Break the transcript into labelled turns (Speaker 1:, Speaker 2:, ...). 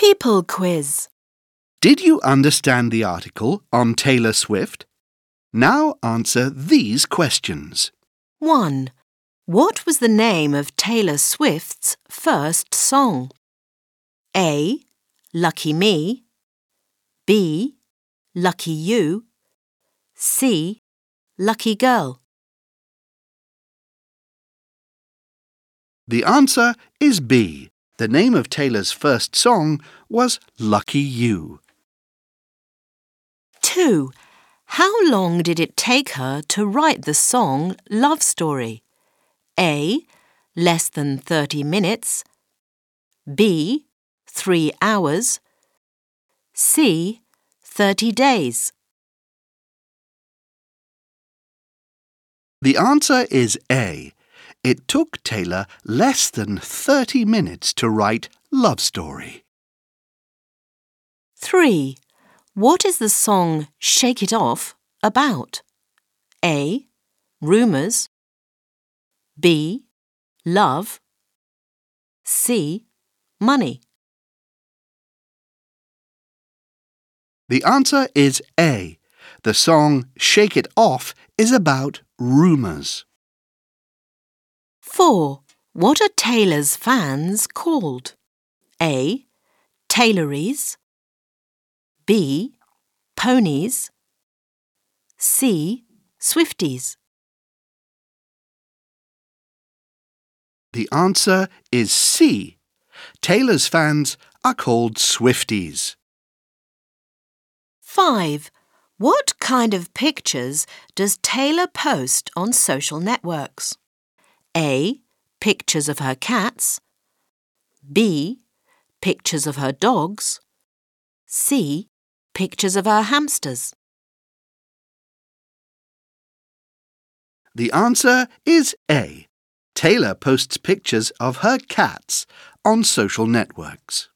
Speaker 1: People quiz.
Speaker 2: Did you understand the article on Taylor Swift? Now answer these questions.
Speaker 1: 1. What was the name of Taylor Swift's first song? A. Lucky Me. B. Lucky You. C. Lucky Girl.
Speaker 2: The answer is B. The name of Taylor's first song was Lucky You.
Speaker 1: 2. How long did it take her to write the song Love Story? A. Less than 30 minutes. B. 3 hours. C. 30 days.
Speaker 2: The answer is A. It took Taylor less than 30 minutes to write Love Story.
Speaker 1: 3. What is the song Shake It Off about? A. Rumours. B. Love. C. Money.
Speaker 2: The answer is A. The song Shake It Off is about rumours.
Speaker 1: 4. What are Taylor's fans called? A. Taylories. B. Ponies. C. Swifties.
Speaker 2: The answer is C. Taylor's fans are called Swifties.
Speaker 1: 5. What kind of pictures does Taylor post on social networks? A. Pictures of her cats. B. Pictures of her dogs. C. Pictures of her hamsters.
Speaker 2: The answer is A. Taylor posts pictures of her cats on social networks.